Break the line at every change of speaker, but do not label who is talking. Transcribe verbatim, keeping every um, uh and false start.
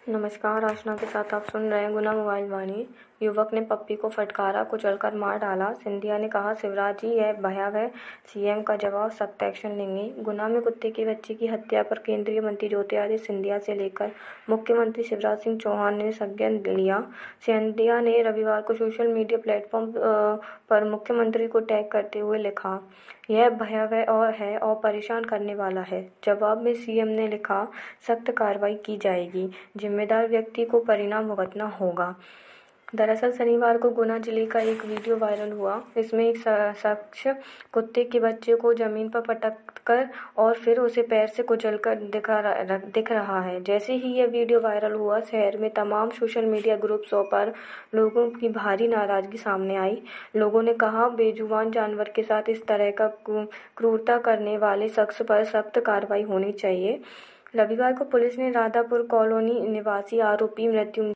नमस्कार, आशना के साथ आप सुन रहे हैं गुना मोबाइल वाणी। युवक ने पप्पी को फटकारा, कुचलकर मार डाला। सिंधिया ने कहा, शिवराज जी यह भयावह, सीएम का जवाब, सख्त एक्शन लेंगे। गुना में कुत्ते की बच्ची की हत्या पर केंद्रीय मंत्री ज्योतिरादित्य सिंधिया से लेकर मुख्यमंत्री शिवराज सिंह चौहान ने संज्ञान लिया। सिंधिया ने रविवार को सोशल मीडिया प्लेटफॉर्म पर मुख्यमंत्री को टैग करते हुए लिखा, यह भयावह और है और परेशान करने वाला है। जवाब में सीएम ने लिखा, सख्त कार्रवाई की जाएगी, जिम्मेदार व्यक्ति को परिणाम भुगतना होगा। दरअसल शनिवार को गुना जिले का एक वीडियो वायरल हुआ। इसमें एक शख्स कुत्ते के बच्चे को जमीन पर पटककर और फिर उसे पैर से कुचलकर दिखा दिख रहा है। जैसे ही यह वीडियो वायरल हुआ, शहर में तमाम सोशल मीडिया ग्रुप्सों पर लोगों की भारी नाराजगी सामने आई। लोगों ने कहा, बेजुबान जानवर के साथ इस तरह का क्रूरता करने वाले शख्स पर सख्त कार्रवाई होनी चाहिए। रविवार को पुलिस ने राधापुर कॉलोनी निवासी आरोपी मृत्यु